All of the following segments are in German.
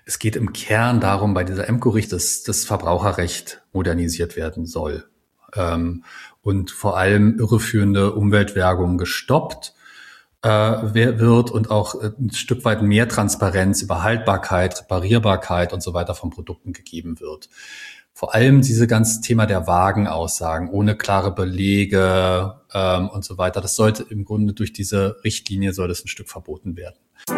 Es geht im Kern darum, bei dieser EMCO-Richt, dass das Verbraucherrecht modernisiert werden soll. Und vor allem irreführende Umweltwerbung gestoppt wird und auch ein Stück weit mehr Transparenz über Haltbarkeit, Reparierbarkeit und so weiter von Produkten gegeben wird. Vor allem dieses ganze Thema der Wagenaussagen ohne klare Belege und so weiter, das sollte im Grunde durch diese Richtlinie soll das ein Stück verboten werden.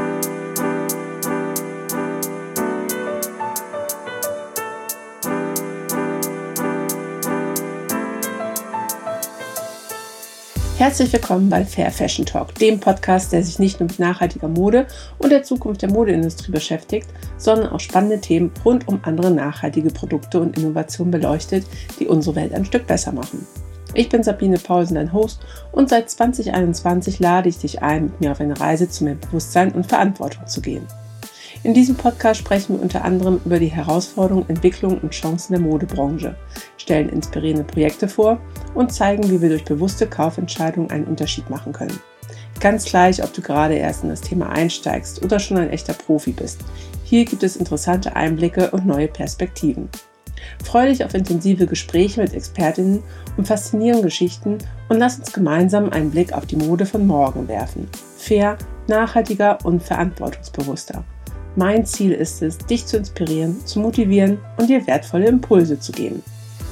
Herzlich willkommen bei Fair Fashion Talk, dem Podcast, der sich nicht nur mit nachhaltiger Mode und der Zukunft der Modeindustrie beschäftigt, sondern auch spannende Themen rund um andere nachhaltige Produkte und Innovationen beleuchtet, die unsere Welt ein Stück besser machen. Ich bin Sabine Paulsen, dein Host, und seit 2021 lade ich dich ein, mit mir auf eine Reise zu mehr Bewusstsein und Verantwortung zu gehen. In diesem Podcast sprechen wir unter anderem über die Herausforderungen, Entwicklungen und Chancen der Modebranche, stellen inspirierende Projekte vor und zeigen, wie wir durch bewusste Kaufentscheidungen einen Unterschied machen können. Ganz gleich, ob du gerade erst in das Thema einsteigst oder schon ein echter Profi bist. Hier gibt es interessante Einblicke und neue Perspektiven. Freue dich auf intensive Gespräche mit Expertinnen und faszinierende Geschichten und lass uns gemeinsam einen Blick auf die Mode von morgen werfen. Fair, nachhaltiger und verantwortungsbewusster. Mein Ziel ist es, dich zu inspirieren, zu motivieren und dir wertvolle Impulse zu geben.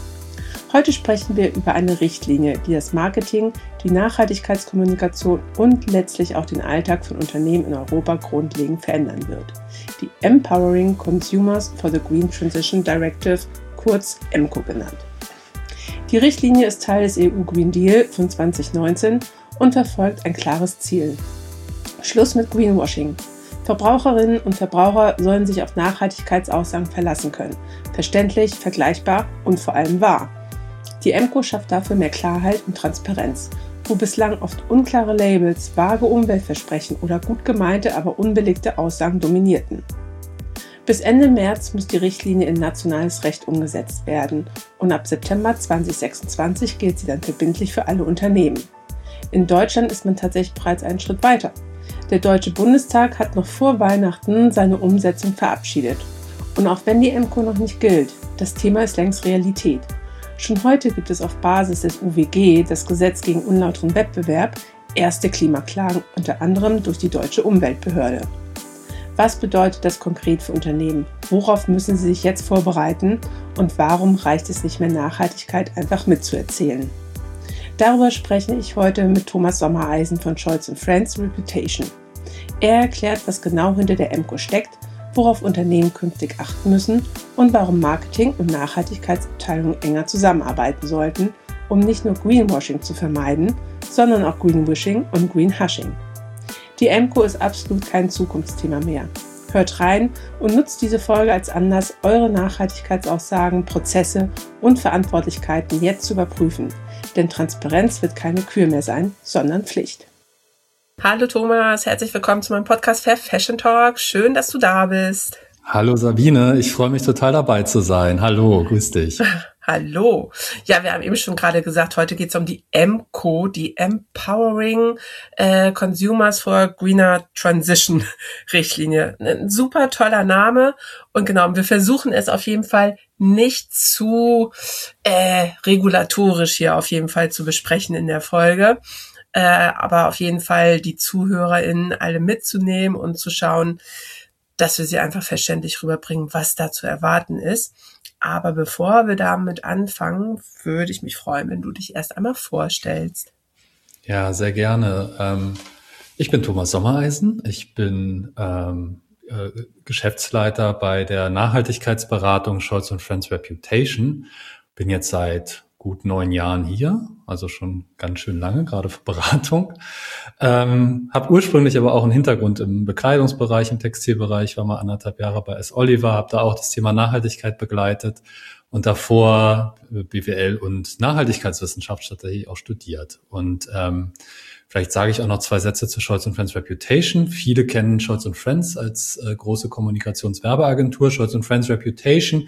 Heute sprechen wir über eine Richtlinie, die das Marketing, die Nachhaltigkeitskommunikation und letztlich auch den Alltag von Unternehmen in Europa grundlegend verändern wird. Die Empowering Consumers for the Green Transition Directive, kurz EMCO genannt. Die Richtlinie ist Teil des EU Green Deal von 2019 und verfolgt ein klares Ziel. Schluss mit Greenwashing. Verbraucherinnen und Verbraucher sollen sich auf Nachhaltigkeitsaussagen verlassen können. Verständlich, vergleichbar und vor allem wahr. Die EMCO schafft dafür mehr Klarheit und Transparenz, wo bislang oft unklare Labels, vage Umweltversprechen oder gut gemeinte, aber unbelegte Aussagen dominierten. Bis Ende März muss die Richtlinie in nationales Recht umgesetzt werden und ab September 2026 gilt sie dann verbindlich für alle Unternehmen. In Deutschland ist man tatsächlich bereits einen Schritt weiter. Der Deutsche Bundestag hat noch vor Weihnachten seine Umsetzung verabschiedet. Und auch wenn die EMCO noch nicht gilt, das Thema ist längst Realität. Schon heute gibt es auf Basis des UWG, das Gesetz gegen unlauteren Wettbewerb, erste Klimaklagen, unter anderem durch die Deutsche Umweltbehörde. Was bedeutet das konkret für Unternehmen? Worauf müssen sie sich jetzt vorbereiten? Und warum reicht es nicht mehr, Nachhaltigkeit einfach mitzuerzählen? Darüber spreche ich heute mit Thomas Sommereisen von Scholz & Friends Reputation. Er erklärt, was genau hinter der EMCO steckt, worauf Unternehmen künftig achten müssen und warum Marketing- und Nachhaltigkeitsabteilungen enger zusammenarbeiten sollten, um nicht nur Greenwashing zu vermeiden, sondern auch Greenwishing und Greenhushing. Die EMCO ist absolut kein Zukunftsthema mehr. Hört rein und nutzt diese Folge als Anlass, eure Nachhaltigkeitsaussagen, Prozesse und Verantwortlichkeiten jetzt zu überprüfen. Denn Transparenz wird keine Kür mehr sein, sondern Pflicht. Hallo Thomas, herzlich willkommen zu meinem Podcast Fair Fashion Talk. Schön, dass du da bist. Hallo Sabine, ich freue mich total dabei zu sein. Hallo, grüß dich. Hallo. Ja, wir haben eben schon gerade gesagt, heute geht es um die EMCO, die Empowering Consumers for Greener Transition Richtlinie. Ein super toller Name und genau, wir versuchen es auf jeden Fall nicht zu regulatorisch hier auf jeden Fall zu besprechen in der Folge, aber auf jeden Fall die ZuhörerInnen alle mitzunehmen und zu schauen, dass wir sie einfach verständlich rüberbringen, was da zu erwarten ist. Aber bevor wir damit anfangen, würde ich mich freuen, wenn du dich erst einmal vorstellst. Ja, sehr gerne. Ich bin Thomas Sommereisen. Ich bin Geschäftsleiter bei der Nachhaltigkeitsberatung Scholz & Friends Reputation. Bin jetzt seit gut 9 Jahren hier, also schon ganz schön lange, gerade für Beratung. Habe ursprünglich aber auch einen Hintergrund im Bekleidungsbereich, im Textilbereich, war mal 1,5 Jahre bei S. Oliver, habe da auch das Thema Nachhaltigkeit begleitet und davor BWL und Nachhaltigkeitswissenschaft tatsächlich auch studiert. Und vielleicht sage ich auch noch 2 Sätze zu Scholz & Friends Reputation. Viele kennen Scholz & Friends als große Kommunikationswerbeagentur. Scholz & Friends Reputation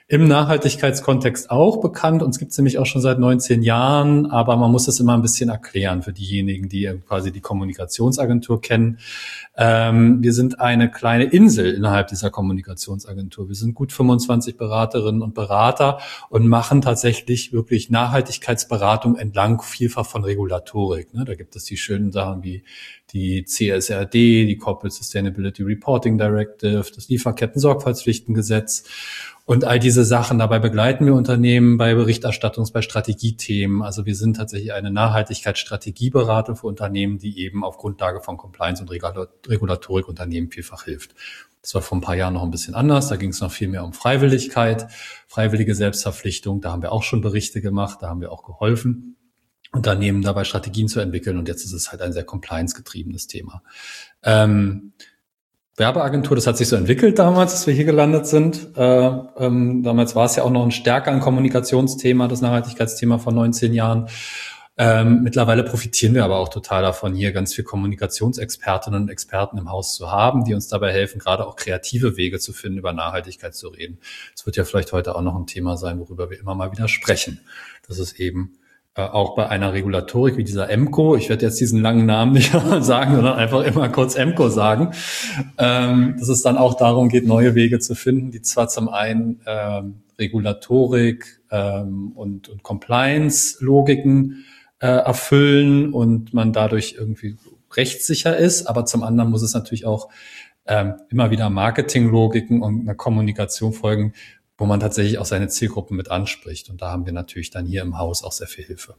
Im Nachhaltigkeitskontext auch bekannt. Uns gibt es nämlich auch schon seit 19 Jahren, aber man muss das immer ein bisschen erklären für diejenigen, die quasi die Kommunikationsagentur kennen. Wir sind eine kleine Insel innerhalb dieser Kommunikationsagentur. Wir sind gut 25 Beraterinnen und Berater und machen tatsächlich wirklich Nachhaltigkeitsberatung entlang vielfach von Regulatorik. Da gibt es die schönen Sachen wie die CSRD, die Corporate Sustainability Reporting Directive, das Lieferketten-Sorgfaltspflichtengesetz. Und all diese Sachen, dabei begleiten wir Unternehmen bei Berichterstattungs-, bei Strategiethemen. Also wir sind tatsächlich eine Nachhaltigkeitsstrategieberatung für Unternehmen, die eben auf Grundlage von Compliance und Regulatorik Unternehmen vielfach hilft. Das war vor ein paar Jahren noch ein bisschen anders. Da ging es noch viel mehr um Freiwilligkeit, freiwillige Selbstverpflichtung. Da haben wir auch schon Berichte gemacht, da haben wir auch geholfen, Unternehmen dabei Strategien zu entwickeln. Und jetzt ist es halt ein sehr compliance-getriebenes Thema. Werbeagentur, das hat sich so entwickelt damals, als wir hier gelandet sind. Damals war es ja auch noch ein stärker ein Kommunikationsthema, das Nachhaltigkeitsthema vor 19 Jahren. Mittlerweile profitieren wir aber auch total davon, hier ganz viel Kommunikationsexpertinnen und Experten im Haus zu haben, die uns dabei helfen, gerade auch kreative Wege zu finden, über Nachhaltigkeit zu reden. Das wird ja vielleicht heute auch noch ein Thema sein, worüber wir immer mal wieder sprechen. Das ist eben auch bei einer Regulatorik wie dieser EMCO, ich werde jetzt diesen langen Namen nicht sagen, sondern einfach immer kurz EMCO sagen, dass es dann auch darum geht, neue Wege zu finden, die zwar zum einen Regulatorik und Compliance-Logiken erfüllen und man dadurch irgendwie rechtssicher ist, aber zum anderen muss es natürlich auch immer wieder Marketinglogiken und einer Kommunikation folgen, wo man tatsächlich auch seine Zielgruppen mit anspricht. Und da haben wir natürlich dann hier im Haus auch sehr viel Hilfe.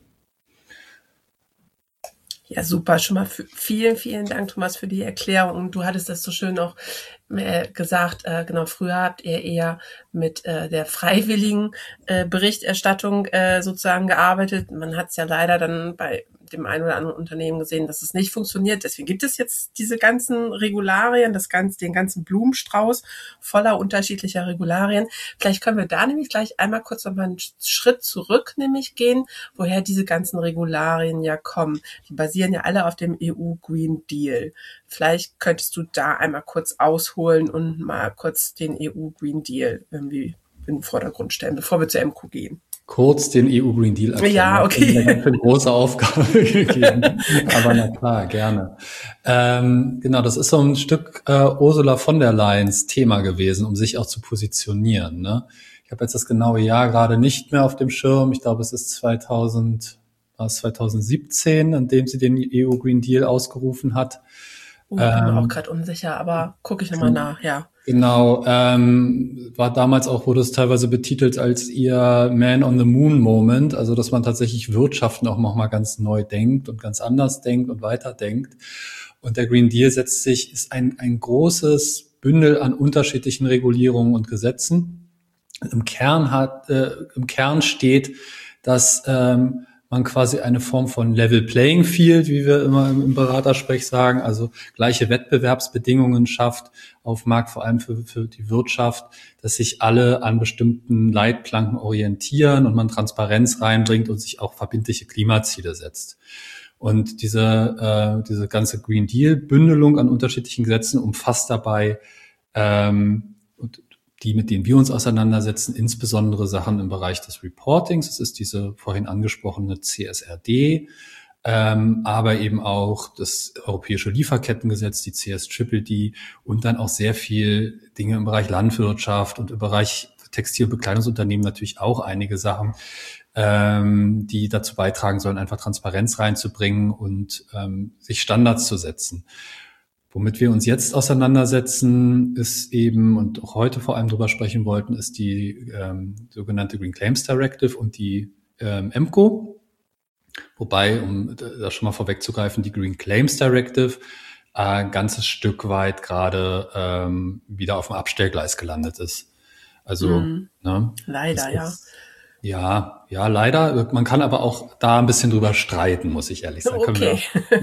Ja, super. Schon mal vielen, vielen Dank, Thomas, für die Erklärung. Du hattest das so schön auch gesagt, genau, früher habt ihr eher mit der freiwilligen Berichterstattung sozusagen gearbeitet. Man hat es ja leider dann bei dem einen oder anderen Unternehmen gesehen, dass es nicht funktioniert. Deswegen gibt es jetzt diese ganzen Regularien, den ganzen Blumenstrauß voller unterschiedlicher Regularien. Vielleicht können wir da nämlich gleich einmal kurz noch mal einen Schritt zurück nämlich gehen, woher diese ganzen Regularien ja kommen. Die basieren ja alle auf dem EU Green Deal. Vielleicht könntest du da einmal kurz ausholen und mal kurz den EU Green Deal irgendwie in den Vordergrund stellen, bevor wir zur MQ gehen. Kurz den EU Green Deal erklären. Ja, okay. Das ist eine ganz große Aufgabe gegeben. Aber na klar, gerne. Genau, das ist so ein Stück Ursula von der Leyens Thema gewesen, um sich auch zu positionieren. Ne? Ich habe jetzt das genaue Jahr gerade nicht mehr auf dem Schirm. Ich glaube, es ist 2017, an dem sie den EU Green Deal ausgerufen hat. Bin mir auch gerade unsicher, aber gucke ich nochmal nach, ja. Genau, war damals auch, wurde es teilweise betitelt als ihr Man on the Moon Moment, also dass man tatsächlich Wirtschaften auch nochmal ganz neu denkt und ganz anders denkt und weiterdenkt. Und der Green Deal ist ein großes Bündel an unterschiedlichen Regulierungen und Gesetzen. Im Kern steht, dass man quasi eine Form von Level Playing Field, wie wir immer im Beratersprech sagen, also gleiche Wettbewerbsbedingungen schafft auf Markt, vor allem für die Wirtschaft, dass sich alle an bestimmten Leitplanken orientieren und man Transparenz reinbringt und sich auch verbindliche Klimaziele setzt. Und diese ganze Green Deal Bündelung an unterschiedlichen Gesetzen umfasst dabei die, mit denen wir uns auseinandersetzen, insbesondere Sachen im Bereich des Reportings. Das ist diese vorhin angesprochene CSRD, aber eben auch das Europäische Lieferkettengesetz, die CSDDD und dann auch sehr viel Dinge im Bereich Landwirtschaft und im Bereich Textil- und Bekleidungsunternehmen natürlich auch einige Sachen, die dazu beitragen sollen, einfach Transparenz reinzubringen und sich Standards zu setzen. Womit wir uns jetzt auseinandersetzen, ist eben, und auch heute vor allem drüber sprechen wollten, ist die sogenannte Green Claims Directive und die EMCO. Wobei, um das schon mal vorwegzugreifen, die Green Claims Directive ein ganzes Stück weit gerade wieder auf dem Abstellgleis gelandet ist. Also leider, ja. Ja, leider. Man kann aber auch da ein bisschen drüber streiten, muss ich ehrlich sagen. Okay.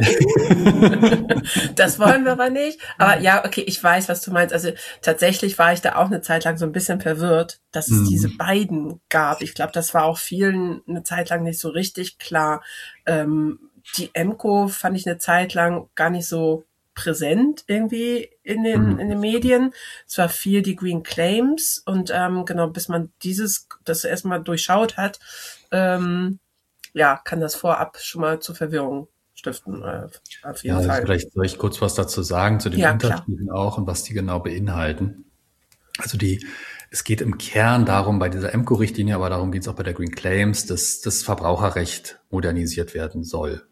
Das wollen wir aber nicht. Aber ja, okay, ich weiß, was du meinst. Also tatsächlich war ich da auch eine Zeit lang so ein bisschen verwirrt, dass es diese beiden gab. Ich glaube, das war auch vielen eine Zeit lang nicht so richtig klar. Die EMCO fand ich eine Zeit lang gar nicht so präsent irgendwie in den Medien. Es war viel die Green Claims und genau, bis man das erstmal durchschaut hat, kann das vorab schon mal zur Verwirrung stiften. Auf jeden Fall. Vielleicht soll ich kurz was dazu sagen, zu den Unterschieden auch und was die genau beinhalten. Also es geht im Kern darum, bei dieser EMCO-Richtlinie, aber darum geht es auch bei der Green Claims, dass das Verbraucherrecht modernisiert werden soll.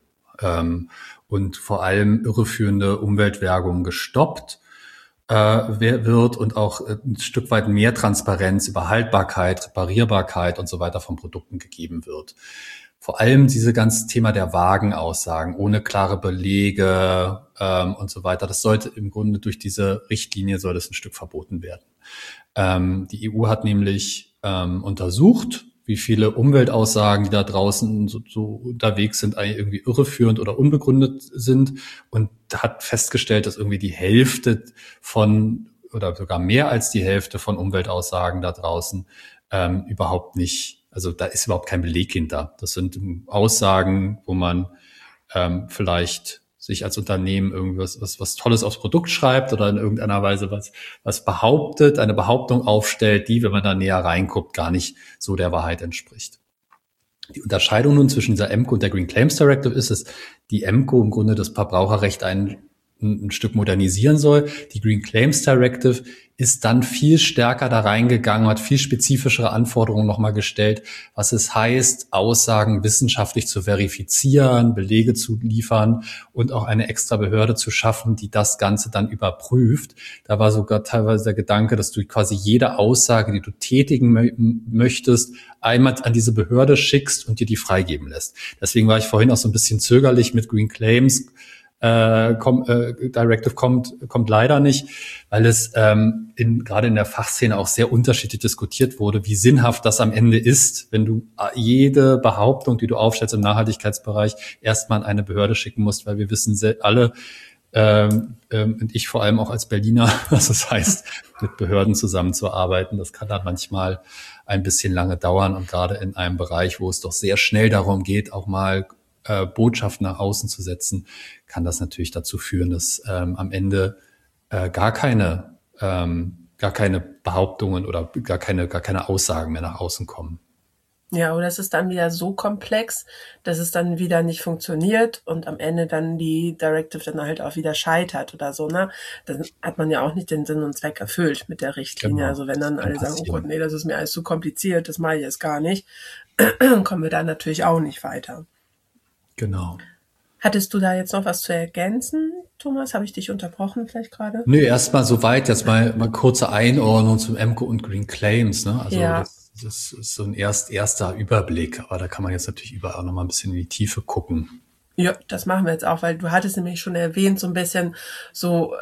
Und vor allem irreführende Umweltwerbung gestoppt wird und auch ein Stück weit mehr Transparenz über Haltbarkeit, Reparierbarkeit und so weiter von Produkten gegeben wird. Vor allem diese ganze Thema der vagen Aussagen ohne klare Belege und so weiter. Das sollte im Grunde durch diese Richtlinie soll das ein Stück verboten werden. Die EU hat nämlich untersucht, wie viele Umweltaussagen, die da draußen so unterwegs sind, eigentlich irgendwie irreführend oder unbegründet sind und hat festgestellt, dass irgendwie die Hälfte oder sogar mehr als die Hälfte von Umweltaussagen da draußen überhaupt nicht, also da ist überhaupt kein Beleg hinter. Das sind Aussagen, wo man vielleicht sich als Unternehmen irgendwas was Tolles aufs Produkt schreibt oder in irgendeiner Weise was behauptet, eine Behauptung aufstellt, die, wenn man da näher reinguckt, gar nicht so der Wahrheit entspricht. Die Unterscheidung nun zwischen dieser EMCO und der Green Claims Directive ist, dass die EMCO im Grunde das Verbraucherrecht ein Stück modernisieren soll. Die Green Claims Directive ist dann viel stärker da reingegangen, hat viel spezifischere Anforderungen nochmal gestellt, was es heißt, Aussagen wissenschaftlich zu verifizieren, Belege zu liefern und auch eine extra Behörde zu schaffen, die das Ganze dann überprüft. Da war sogar teilweise der Gedanke, dass du quasi jede Aussage, die du tätigen möchtest, einmal an diese Behörde schickst und dir die freigeben lässt. Deswegen war ich vorhin auch so ein bisschen zögerlich mit Green Claims. Directive kommt leider nicht, weil es gerade in der Fachszene auch sehr unterschiedlich diskutiert wurde, wie sinnhaft das am Ende ist, wenn du jede Behauptung, die du aufstellst im Nachhaltigkeitsbereich, erstmal an eine Behörde schicken musst, weil wir wissen alle, und ich vor allem auch als Berliner, was es heißt, mit Behörden zusammenzuarbeiten. Das kann dann manchmal ein bisschen lange dauern und gerade in einem Bereich, wo es doch sehr schnell darum geht, auch mal Botschaften nach außen zu setzen, kann das natürlich dazu führen, dass am Ende gar keine Behauptungen oder gar keine Aussagen mehr nach außen kommen. Ja, oder es ist dann wieder so komplex, dass es dann wieder nicht funktioniert und am Ende dann die Directive dann halt auch wieder scheitert oder so, ne? Dann hat man ja auch nicht den Sinn und Zweck erfüllt mit der Richtlinie. Genau. Also wenn dann alle sagen, oh Gott, nee, das ist mir alles zu kompliziert, das mache ich jetzt gar nicht, kommen wir da natürlich auch nicht weiter. Genau. Hattest du da jetzt noch was zu ergänzen, Thomas? Habe ich dich unterbrochen vielleicht gerade? Nö, erstmal soweit. Jetzt mal kurze Einordnung zum EMCO und Green Claims. Ne? Also das ist so ein erster Überblick. Aber da kann man jetzt natürlich überall auch noch mal ein bisschen in die Tiefe gucken. Ja, das machen wir jetzt auch, weil du hattest nämlich schon erwähnt, so ein bisschen so,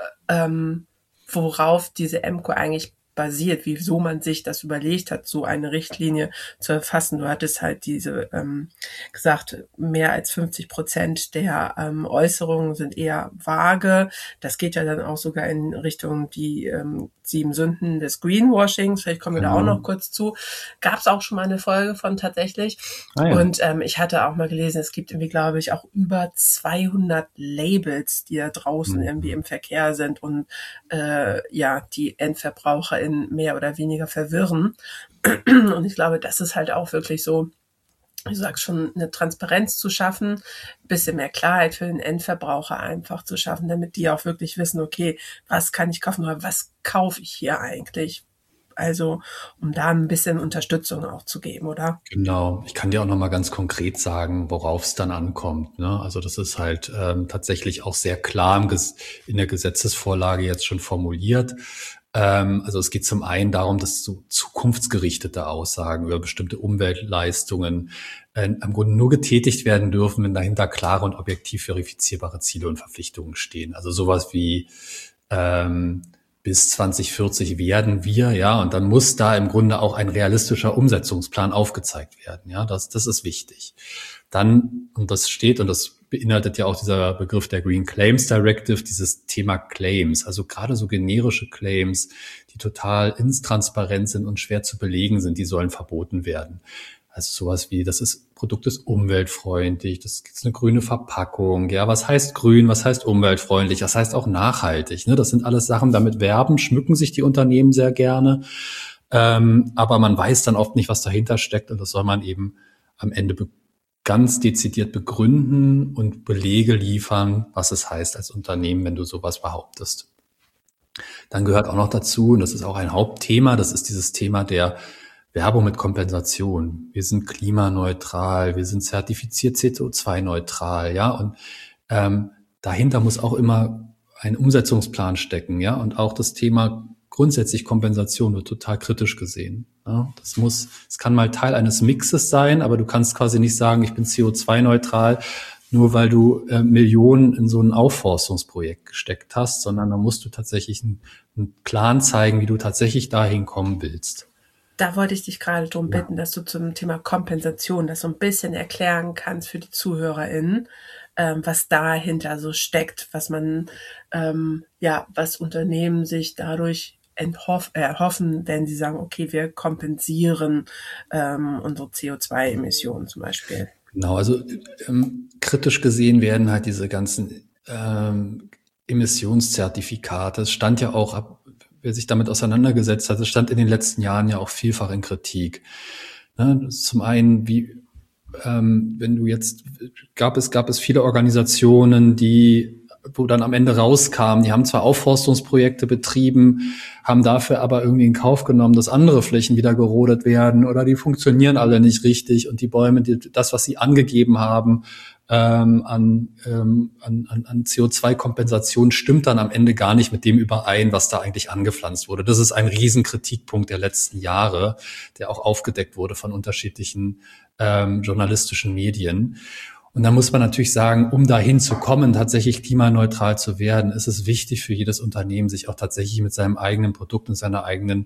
worauf diese EMCO eigentlich basiert, wieso man sich das überlegt hat, so eine Richtlinie zu erfassen. Du hattest halt gesagt, mehr als 50% der Äußerungen sind eher vage. Das geht ja dann auch sogar in Richtung die 7 Sünden des Greenwashings. Vielleicht kommen wir da auch noch kurz zu. Gab es auch schon mal eine Folge von tatsächlich. Ah, ja. Und ich hatte auch mal gelesen, es gibt irgendwie, glaube ich, auch über 200 Labels, die da draußen irgendwie im Verkehr sind und die Endverbraucher in mehr oder weniger verwirren. Und ich glaube, das ist halt auch wirklich so, ich sag schon, eine Transparenz zu schaffen, ein bisschen mehr Klarheit für den Endverbraucher einfach zu schaffen, damit die auch wirklich wissen, okay, was kann ich kaufen oder was kaufe ich hier eigentlich? Also, um da ein bisschen Unterstützung auch zu geben, oder? Genau. Ich kann dir auch noch mal ganz konkret sagen, worauf es dann ankommt. Ne? Also das ist halt tatsächlich auch sehr klar in der Gesetzesvorlage jetzt schon formuliert. Also es geht zum einen darum, dass so zukunftsgerichtete Aussagen über bestimmte Umweltleistungen im Grunde nur getätigt werden dürfen, wenn dahinter klare und objektiv verifizierbare Ziele und Verpflichtungen stehen. Also sowas wie bis 2040 werden wir, ja, und dann muss da im Grunde auch ein realistischer Umsetzungsplan aufgezeigt werden, ja, das ist wichtig. Dann, und das steht, und das beinhaltet ja auch dieser Begriff der Green Claims Directive, dieses Thema Claims, also gerade so generische Claims, die total intransparent sind und schwer zu belegen sind, die sollen verboten werden. Also sowas wie, Produkt ist umweltfreundlich, das ist eine grüne Verpackung. Ja, was heißt grün, was heißt umweltfreundlich, was heißt auch nachhaltig? Ne? Das sind alles Sachen, damit schmücken sich die Unternehmen sehr gerne. Aber man weiß dann oft nicht, was dahinter steckt, und das soll man eben am Ende ganz dezidiert begründen und Belege liefern, was es heißt als Unternehmen, wenn du sowas behauptest. Dann gehört auch noch dazu, und das ist auch ein Hauptthema, das ist dieses Thema der Werbung mit Kompensation. Wir sind klimaneutral, wir sind zertifiziert CO2-neutral, ja, und dahinter muss auch immer ein Umsetzungsplan stecken, ja, und auch das Thema grundsätzlich Kompensation wird total kritisch gesehen. Ja, es kann mal Teil eines Mixes sein, aber du kannst quasi nicht sagen, ich bin CO2-neutral, nur weil du Millionen in so ein Aufforstungsprojekt gesteckt hast, sondern da musst du tatsächlich einen Plan zeigen, wie du tatsächlich dahin kommen willst. Da wollte ich dich gerade darum bitten, dass du zum Thema Kompensation das so ein bisschen erklären kannst für die ZuhörerInnen, was dahinter so steckt, was man, was Unternehmen sich dadurch erhoffen, wenn sie sagen, okay, wir kompensieren unsere CO2-Emissionen zum Beispiel. Genau, also kritisch gesehen werden halt diese ganzen Emissionszertifikate. Es stand ja auch, wer sich damit auseinandergesetzt hat, es stand in den letzten Jahren ja auch vielfach in Kritik. Ne, zum einen, wenn du jetzt, gab es viele Organisationen, wo dann am Ende rauskam, die haben zwar Aufforstungsprojekte betrieben, haben dafür aber irgendwie in Kauf genommen, dass andere Flächen wieder gerodet werden, oder die funktionieren alle nicht richtig, und die Bäume, das, was sie angegeben haben, an CO2-Kompensation stimmt dann am Ende gar nicht mit dem überein, was da eigentlich angepflanzt wurde. Das ist ein Riesenkritikpunkt der letzten Jahre, der auch aufgedeckt wurde von unterschiedlichen journalistischen Medien. Und da muss man natürlich sagen, um dahin zu kommen, tatsächlich klimaneutral zu werden, ist es wichtig für jedes Unternehmen, sich auch tatsächlich mit seinem eigenen Produkt und seinem eigenen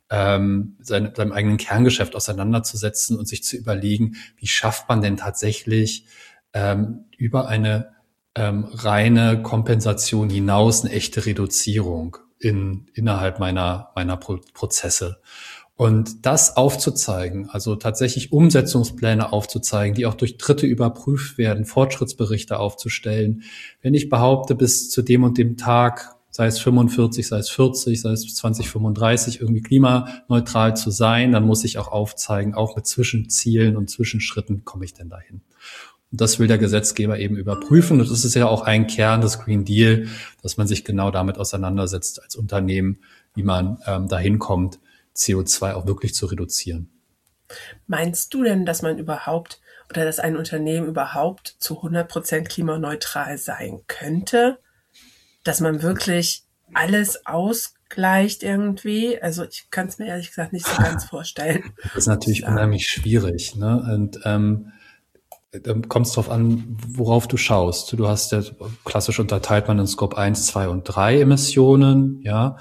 Kerngeschäft auseinanderzusetzen und sich zu überlegen, wie schafft man denn tatsächlich über eine reine Kompensation hinaus eine echte Reduzierung innerhalb meiner Prozesse. Und das aufzuzeigen, also tatsächlich Umsetzungspläne aufzuzeigen, die auch durch Dritte überprüft werden, Fortschrittsberichte aufzustellen. Wenn ich behaupte, bis zu dem und dem Tag, sei es 45, sei es 40, sei es bis 2035 irgendwie klimaneutral zu sein, dann muss ich auch aufzeigen, auch mit Zwischenzielen und Zwischenschritten komme ich denn dahin. Und das will der Gesetzgeber eben überprüfen. Und das ist ja auch ein Kern des Green Deal, dass man sich genau damit auseinandersetzt als Unternehmen, wie man dahin kommt, CO2 auch wirklich zu reduzieren. Meinst du denn, dass man überhaupt oder dass ein Unternehmen überhaupt zu 100% klimaneutral sein könnte? Dass man wirklich alles ausgleicht irgendwie? Also ich kann es mir ehrlich gesagt nicht so ganz vorstellen. Das ist natürlich unheimlich schwierig, ne? Und dann kommt es darauf an, worauf du schaust. Du hast ja klassisch unterteilt man in Scope 1, 2 und 3 Emissionen, ja.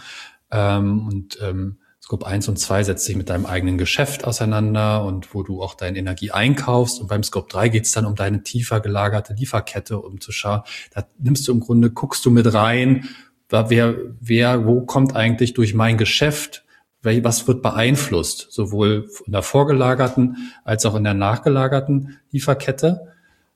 Scope 1 und 2 setzt sich mit deinem eigenen Geschäft auseinander und wo du auch deine Energie einkaufst. Und beim Scope 3 geht es dann um deine tiefer gelagerte Lieferkette, um zu schauen. Da guckst du mit rein, wo kommt eigentlich durch mein Geschäft, was wird beeinflusst, sowohl in der vorgelagerten als auch in der nachgelagerten Lieferkette.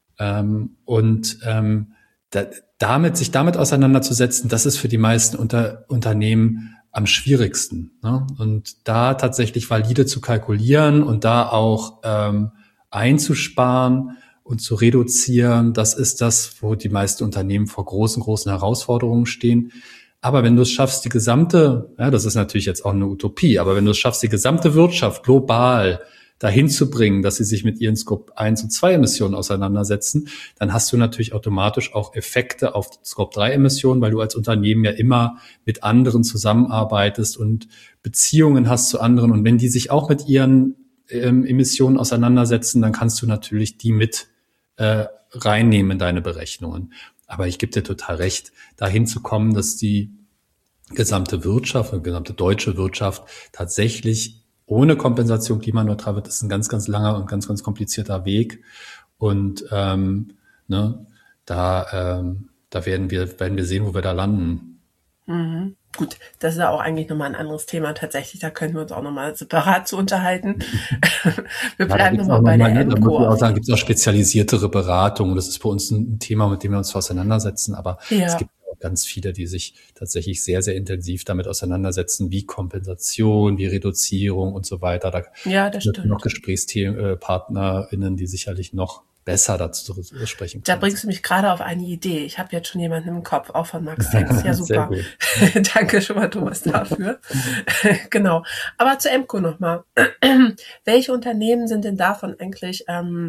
Sich damit auseinanderzusetzen, das ist für die meisten Unternehmen am schwierigsten, ne? Und da tatsächlich valide zu kalkulieren und da auch einzusparen und zu reduzieren, das ist das, wo die meisten Unternehmen vor großen Herausforderungen stehen. Aber wenn du es schaffst, das ist natürlich jetzt auch eine Utopie, aber wenn du es schaffst, die gesamte Wirtschaft global dahin zu bringen, dass sie sich mit ihren Scope 1 und 2 Emissionen auseinandersetzen, dann hast du natürlich automatisch auch Effekte auf Scope 3 Emissionen, weil du als Unternehmen ja immer mit anderen zusammenarbeitest und Beziehungen hast zu anderen. Und wenn die sich auch mit ihren Emissionen auseinandersetzen, dann kannst du natürlich die mit reinnehmen in deine Berechnungen. Aber ich gebe dir total recht, dahin zu kommen, dass die gesamte Wirtschaft, die gesamte deutsche Wirtschaft tatsächlich ohne Kompensation klimaneutral wird, ist ein ganz, ganz langer und ganz, ganz komplizierter Weg. Und da werden wir sehen, wo wir da landen. Mhm. Gut, das ist ja auch eigentlich nochmal ein anderes Thema. Tatsächlich, da können wir uns auch nochmal separat zu unterhalten. Wir bleiben nochmal bei der Da muss Emco. ich auch sagen, gibt es auch spezialisiertere Beratungen. Das ist bei uns ein Thema, mit dem wir uns auseinandersetzen. Aber es gibt auch ganz viele, die sich tatsächlich sehr, sehr intensiv damit auseinandersetzen, wie Kompensation, wie Reduzierung und so weiter. Da das sind stimmt. noch GesprächspartnerInnen, die sicherlich noch besser dazu sprechen können. Da bringst du mich gerade auf eine Idee. Ich habe jetzt schon jemanden im Kopf, auch von Maxtex. Ja, super. Sehr gut. Danke schon mal, Thomas, dafür. Genau. Aber zu Emco nochmal. Welche Unternehmen sind denn davon eigentlich,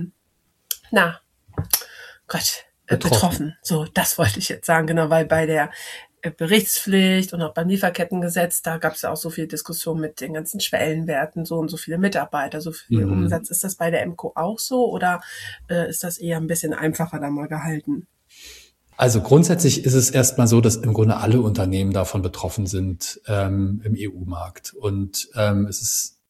betroffen? So, das wollte ich jetzt sagen, genau, weil bei der Berichtspflicht und auch beim Lieferkettengesetz, da gab es ja auch so viel Diskussion mit den ganzen Schwellenwerten, so und so viele Mitarbeiter, so viel Umsatz. Ist das bei der Emco auch so oder ist das eher ein bisschen einfacher da mal gehalten? Also grundsätzlich ist es erstmal so, dass im Grunde alle Unternehmen davon betroffen sind im EU-Markt. Und es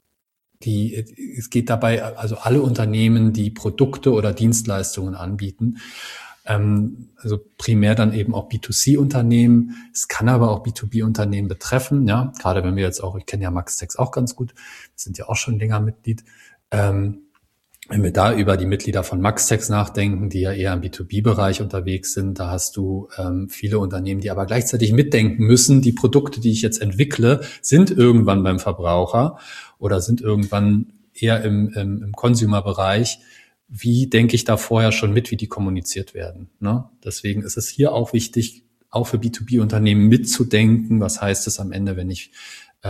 geht dabei, also alle Unternehmen, die Produkte oder Dienstleistungen anbieten, also primär dann eben auch B2C-Unternehmen. Es kann aber auch B2B-Unternehmen betreffen, ja. Gerade wenn wir jetzt auch, ich kenne ja Maxtex auch ganz gut, wir sind ja auch schon länger Mitglied. Wenn wir da über die Mitglieder von Maxtex nachdenken, die ja eher im B2B-Bereich unterwegs sind, da hast du viele Unternehmen, die aber gleichzeitig mitdenken müssen, die Produkte, die ich jetzt entwickle, sind irgendwann beim Verbraucher oder sind irgendwann eher im Consumer-Bereich. Wie denke ich da vorher schon mit, wie die kommuniziert werden? Ne? Deswegen ist es hier auch wichtig, auch für B2B-Unternehmen mitzudenken. Was heißt es am Ende, wenn ich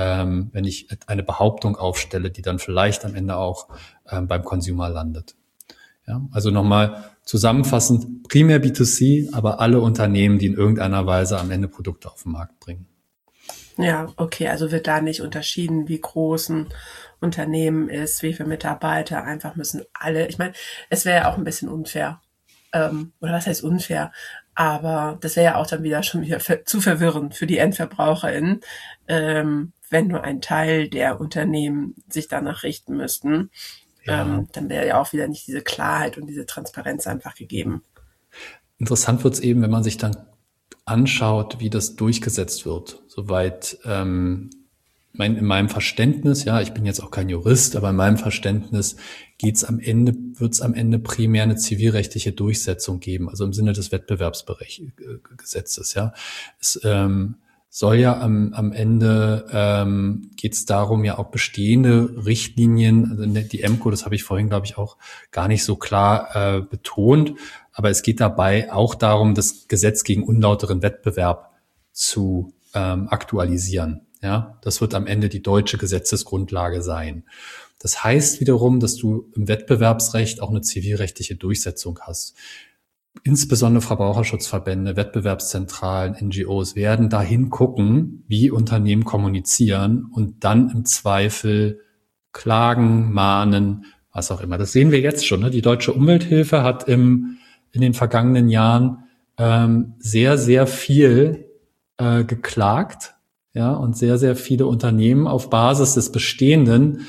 eine Behauptung aufstelle, die dann vielleicht am Ende auch beim Consumer landet? Ja, also nochmal zusammenfassend, primär B2C, aber alle Unternehmen, die in irgendeiner Weise am Ende Produkte auf den Markt bringen. Ja, okay, also wird da nicht unterschieden, wie groß ein Unternehmen ist, wie viele Mitarbeiter, einfach müssen alle, ich meine, es wäre ja auch ein bisschen unfair, oder was heißt unfair, aber das wäre ja auch dann wieder zu verwirrend für die EndverbraucherInnen, wenn nur ein Teil der Unternehmen sich danach richten müssten, dann wäre ja auch wieder nicht diese Klarheit und diese Transparenz einfach gegeben. Interessant wird es eben, wenn man sich dann anschaut, wie das durchgesetzt wird. Soweit in meinem Verständnis, ja, ich bin jetzt auch kein Jurist, aber in meinem Verständnis wird es am Ende primär eine zivilrechtliche Durchsetzung geben, also im Sinne des Wettbewerbsgesetzes, ja. Es soll ja am Ende geht es darum, ja auch bestehende Richtlinien, also die Emco, das habe ich vorhin, glaube ich, auch gar nicht so klar betont, aber es geht dabei auch darum, das Gesetz gegen unlauteren Wettbewerb zu aktualisieren. Ja, das wird am Ende die deutsche Gesetzesgrundlage sein. Das heißt wiederum, dass du im Wettbewerbsrecht auch eine zivilrechtliche Durchsetzung hast. Insbesondere Verbraucherschutzverbände, Wettbewerbszentralen, NGOs werden dahin gucken, wie Unternehmen kommunizieren und dann im Zweifel klagen, mahnen, was auch immer. Das sehen wir jetzt schon. Ne? Die Deutsche Umwelthilfe hat in den vergangenen Jahren sehr, sehr viel geklagt, ja, und sehr, sehr viele Unternehmen auf Basis des bestehenden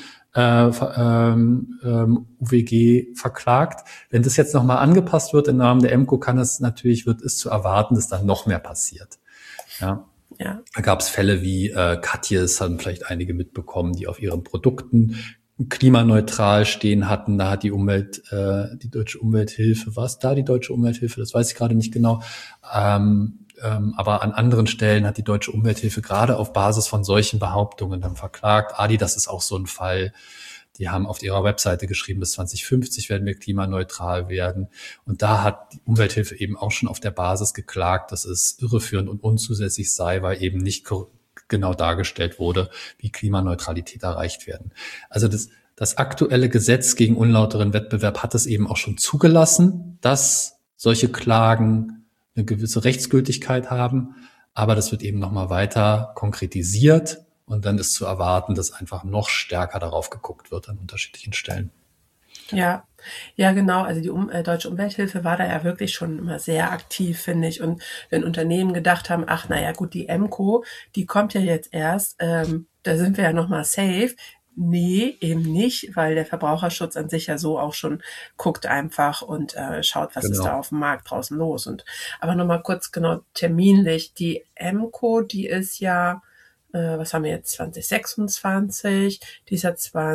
UWG verklagt. Wenn das jetzt nochmal angepasst wird im Namen der Emco, wird es zu erwarten, dass dann noch mehr passiert. Ja. Da gab es Fälle wie Katjes, haben vielleicht einige mitbekommen, die auf ihren Produkten klimaneutral stehen hatten. Da hat die Deutsche Umwelthilfe, die Deutsche Umwelthilfe, das weiß ich gerade nicht genau, aber an anderen Stellen hat die Deutsche Umwelthilfe gerade auf Basis von solchen Behauptungen dann verklagt. Adidas ist auch so ein Fall. Die haben auf ihrer Webseite geschrieben, bis 2050 werden wir klimaneutral werden. Und da hat die Umwelthilfe eben auch schon auf der Basis geklagt, dass es irreführend und unzusätzlich sei, weil eben nicht genau dargestellt wurde, wie Klimaneutralität erreicht werden. Also das aktuelle Gesetz gegen unlauteren Wettbewerb hat es eben auch schon zugelassen, dass solche Klagen eine gewisse Rechtsgültigkeit haben, aber das wird eben nochmal weiter konkretisiert und dann ist zu erwarten, dass einfach noch stärker darauf geguckt wird an unterschiedlichen Stellen. Ja, genau. Also die Deutsche Umwelthilfe war da ja wirklich schon immer sehr aktiv, finde ich. Und wenn Unternehmen gedacht haben, ach, naja, gut, die Emco, die kommt ja jetzt erst, da sind wir ja nochmal safe. Nee, eben nicht, weil der Verbraucherschutz an sich ja so auch schon guckt einfach und schaut, was ist da auf dem Markt draußen los. Aber nochmal kurz genau terminlich, die Emco, die ist ja was haben wir jetzt, 2026, dieser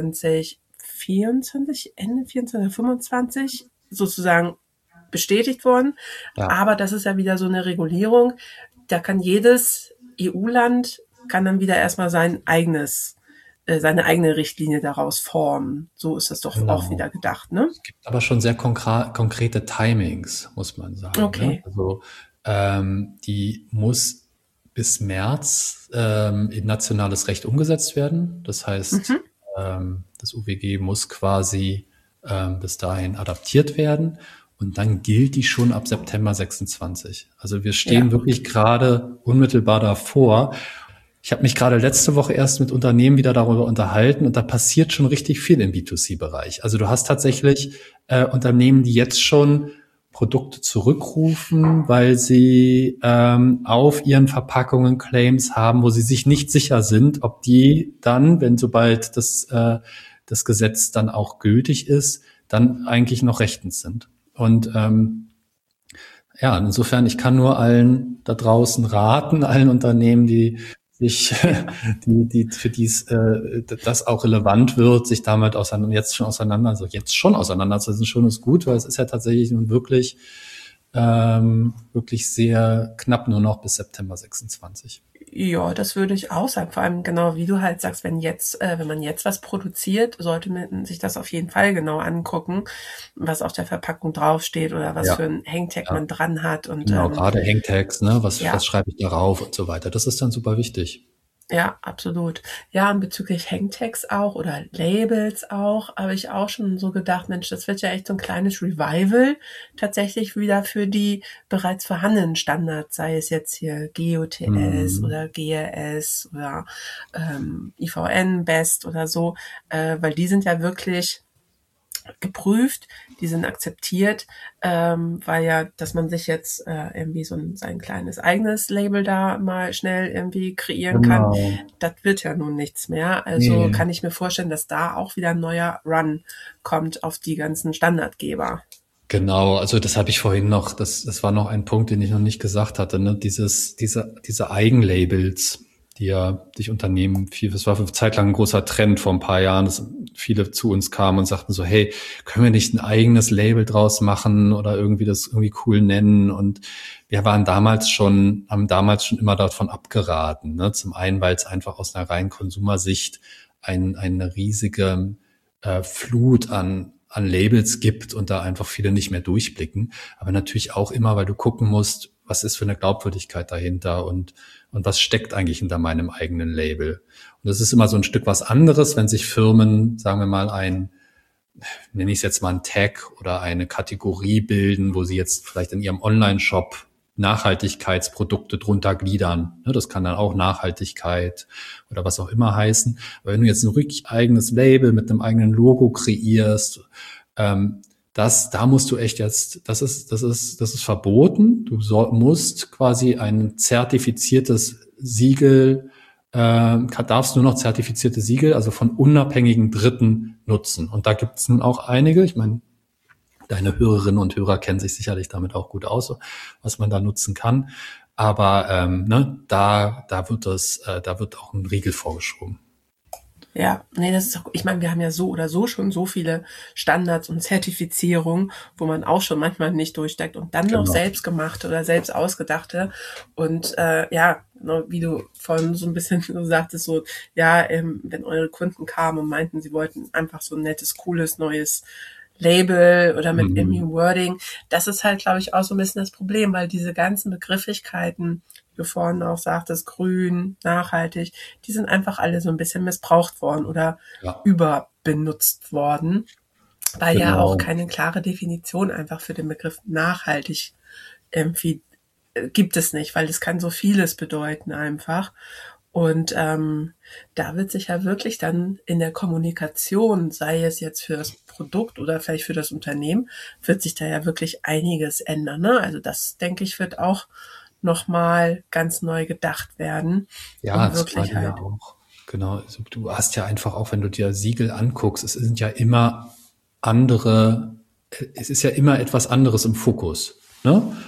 2024, Ende 24, 25 sozusagen bestätigt worden. Ja. Aber das ist ja wieder so eine Regulierung. Da kann jedes EU-Land kann dann wieder erstmal seine eigene Richtlinie daraus formen. So ist das doch auch wieder gedacht, ne? Es gibt aber schon sehr konkrete Timings, muss man sagen. Okay. Ne? Also die muss bis März in nationales Recht umgesetzt werden. Das heißt, das UWG muss quasi bis dahin adaptiert werden. Und dann gilt die schon ab September 26. Also wir stehen wirklich gerade unmittelbar davor. Ich habe mich gerade letzte Woche erst mit Unternehmen wieder darüber unterhalten und da passiert schon richtig viel im B2C-Bereich. Also du hast tatsächlich Unternehmen, die jetzt schon Produkte zurückrufen, weil sie auf ihren Verpackungen Claims haben, wo sie sich nicht sicher sind, ob die dann, sobald das Gesetz dann auch gültig ist, dann eigentlich noch rechtens sind. Und insofern, ich kann nur allen da draußen raten, allen Unternehmen, die sich, für die das auch relevant wird, sich damit auseinandersetzen, schon ist gut, weil es ist ja tatsächlich nun wirklich sehr knapp nur noch bis September 26. Ja, das würde ich auch sagen. Vor allem genau, wie du halt sagst, wenn man jetzt was produziert, sollte man sich das auf jeden Fall genau angucken, was auf der Verpackung draufsteht oder was für ein Hangtag man dran hat. Und genau, gerade Hangtags, ne? Was schreibe ich darauf und so weiter. Das ist dann super wichtig. Ja, absolut. Ja, und bezüglich Hangtags auch oder Labels auch, habe ich auch schon so gedacht, Mensch, das wird ja echt so ein kleines Revival tatsächlich wieder für die bereits vorhandenen Standards, sei es jetzt hier GOTS oder GRS oder IVN Best oder so, weil die sind ja wirklich geprüft, die sind akzeptiert, weil ja, dass man sich jetzt irgendwie sein kleines eigenes Label da mal schnell irgendwie kreieren kann, das wird ja nun nichts mehr. Also kann ich mir vorstellen, dass da auch wieder ein neuer Run kommt auf die ganzen Standardgeber. Genau, also das habe ich vorhin noch, das war noch ein Punkt, den ich noch nicht gesagt hatte, ne? Diese Eigenlabels, die ja sich Unternehmen das war für eine Zeit lang ein großer Trend vor ein paar Jahren, dass viele zu uns kamen und sagten so, hey, können wir nicht ein eigenes Label draus machen oder irgendwie das irgendwie cool nennen? Und wir haben damals schon immer davon abgeraten, ne? Zum einen, weil es einfach aus einer reinen Konsumersicht eine riesige Flut an Labels gibt und da einfach viele nicht mehr durchblicken. Aber natürlich auch immer, weil du gucken musst, was ist für eine Glaubwürdigkeit dahinter und was steckt eigentlich hinter meinem eigenen Label. Und das ist immer so ein Stück was anderes, wenn sich Firmen, sagen wir mal, nenne ich es jetzt mal ein Tag oder eine Kategorie bilden, wo sie jetzt vielleicht in ihrem Online-Shop Nachhaltigkeitsprodukte drunter gliedern. Das kann dann auch Nachhaltigkeit oder was auch immer heißen. Aber wenn du jetzt ein richtig eigenes Label mit einem eigenen Logo kreierst, da musst du echt jetzt, das ist verboten. Du musst quasi ein zertifiziertes Siegel, darfst nur noch zertifizierte Siegel, also von unabhängigen Dritten nutzen. Und da gibt es nun auch einige. Ich meine, deine Hörerinnen und Hörer kennen sich sicherlich damit auch gut aus, was man da nutzen kann. Aber da wird auch ein Riegel vorgeschoben. Ja, nee, das ist auch, ich meine, wir haben ja so oder so schon so viele Standards und Zertifizierungen, wo man auch schon manchmal nicht durchsteckt und dann noch selbst gemachte oder selbst ausgedachte. Und wie du vorhin so ein bisschen so sagtest, so, wenn eure Kunden kamen und meinten, sie wollten einfach so ein nettes, cooles, neues Label oder mit irgendwie Wording, das ist halt, glaube ich, auch so ein bisschen das Problem, weil diese ganzen Begrifflichkeiten, wie du vorhin auch sagtest, grün, nachhaltig, die sind einfach alle so ein bisschen missbraucht worden oder überbenutzt worden, weil ja auch keine klare Definition einfach für den Begriff nachhaltig irgendwie gibt es nicht, weil es kann so vieles bedeuten einfach. Und da wird sich ja wirklich dann in der Kommunikation, sei es jetzt für das Produkt oder vielleicht für das Unternehmen, wird sich da ja wirklich einiges ändern. Ne? Also das, denke ich, wird auch nochmal ganz neu gedacht werden. Ja, das wirklich halt. Ja auch. Genau, also du hast ja einfach auch, wenn du dir Siegel anguckst, es ist ja immer etwas anderes im Fokus. Ne?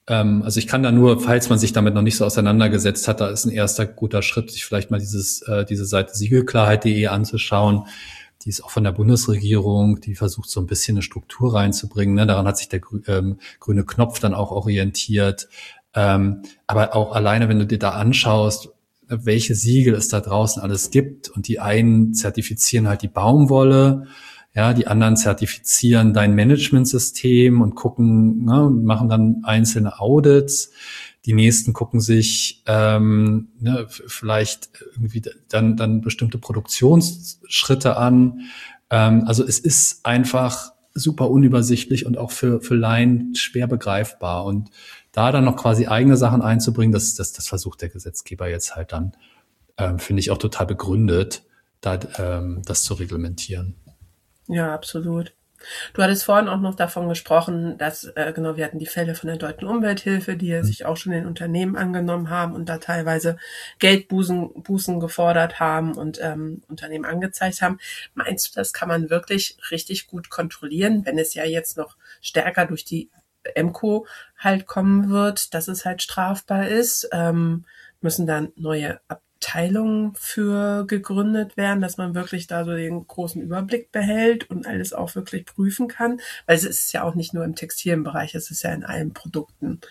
Also ich kann da nur, falls man sich damit noch nicht so auseinandergesetzt hat, da ist ein erster guter Schritt, sich vielleicht mal diese Seite siegelklarheit.de anzuschauen. Die ist auch von der Bundesregierung, die versucht so ein bisschen eine Struktur reinzubringen. Ne? Daran hat sich der grüne Knopf dann auch orientiert. Aber auch alleine, wenn du dir da anschaust, welche Siegel es da draußen alles gibt, und die einen zertifizieren halt die Baumwolle, ja, die anderen zertifizieren dein Managementsystem und gucken, ne, und machen dann einzelne Audits. Die nächsten gucken sich vielleicht irgendwie dann bestimmte Produktionsschritte an. Also es ist einfach super unübersichtlich und auch für Laien schwer begreifbar. Und da dann noch quasi eigene Sachen einzubringen, das versucht der Gesetzgeber jetzt halt dann, finde ich auch total begründet, das zu reglementieren. Ja, absolut. Du hattest vorhin auch noch davon gesprochen, dass, wir hatten die Fälle von der Deutschen Umwelthilfe, die ja sich auch schon in Unternehmen angenommen haben und da teilweise Geldbußen gefordert haben und Unternehmen angezeigt haben. Meinst du, das kann man wirklich richtig gut kontrollieren, wenn es ja jetzt noch stärker durch die EMCO halt kommen wird, dass es halt strafbar ist? Müssen dann neue Abteilungen für gegründet werden, dass man wirklich da so den großen Überblick behält und alles auch wirklich prüfen kann? Weil es ist ja auch nicht nur im Textilbereich, es ist ja in allen Produkten.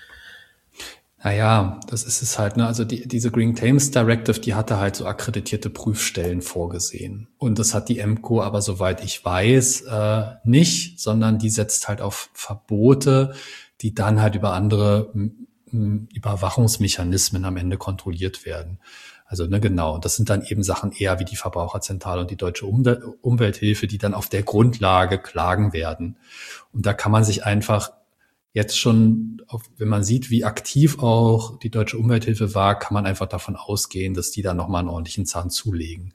Naja, das ist es halt, ne? Also diese Green Claims Directive, die hatte halt so akkreditierte Prüfstellen vorgesehen. Und das hat die EMCO aber, soweit ich weiß, nicht, sondern die setzt halt auf Verbote, die dann halt über andere Überwachungsmechanismen am Ende kontrolliert werden. Also, ne, genau. Das sind dann eben Sachen eher wie die Verbraucherzentrale und die Deutsche Umwelthilfe, die dann auf der Grundlage klagen werden. Und da kann man sich einfach jetzt schon, wenn man sieht, wie aktiv auch die Deutsche Umwelthilfe war, kann man einfach davon ausgehen, dass die da nochmal einen ordentlichen Zahn zulegen.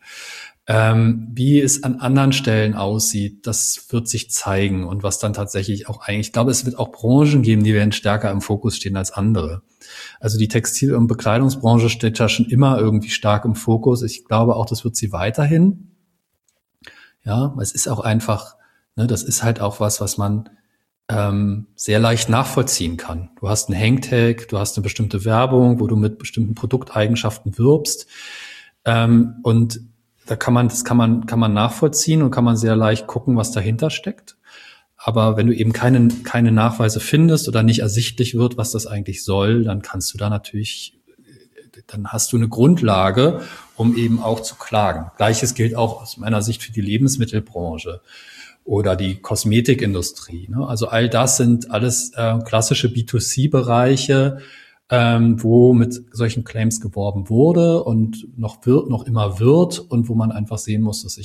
Wie es an anderen Stellen aussieht, das wird sich zeigen, und was dann tatsächlich auch eigentlich, ich glaube, es wird auch Branchen geben, die werden stärker im Fokus stehen als andere. Also die Textil- und Bekleidungsbranche steht ja schon immer irgendwie stark im Fokus. Ich glaube auch, das wird sie weiterhin. Ja, es ist auch einfach, ne, das ist halt auch was man sehr leicht nachvollziehen kann. Du hast einen Hangtag, du hast eine bestimmte Werbung, wo du mit bestimmten Produkteigenschaften wirbst, und das kann man nachvollziehen und kann man sehr leicht gucken, was dahinter steckt. Aber wenn du eben keine Nachweise findest oder nicht ersichtlich wird, was das eigentlich soll, dann kannst du da natürlich, dann hast du eine Grundlage, um eben auch zu klagen. Gleiches gilt auch aus meiner Sicht für die Lebensmittelbranche oder die Kosmetikindustrie. Ne? Also all das sind alles klassische B2C-Bereiche, wo mit solchen Claims geworben wurde und noch immer wird, und wo man einfach sehen muss, dass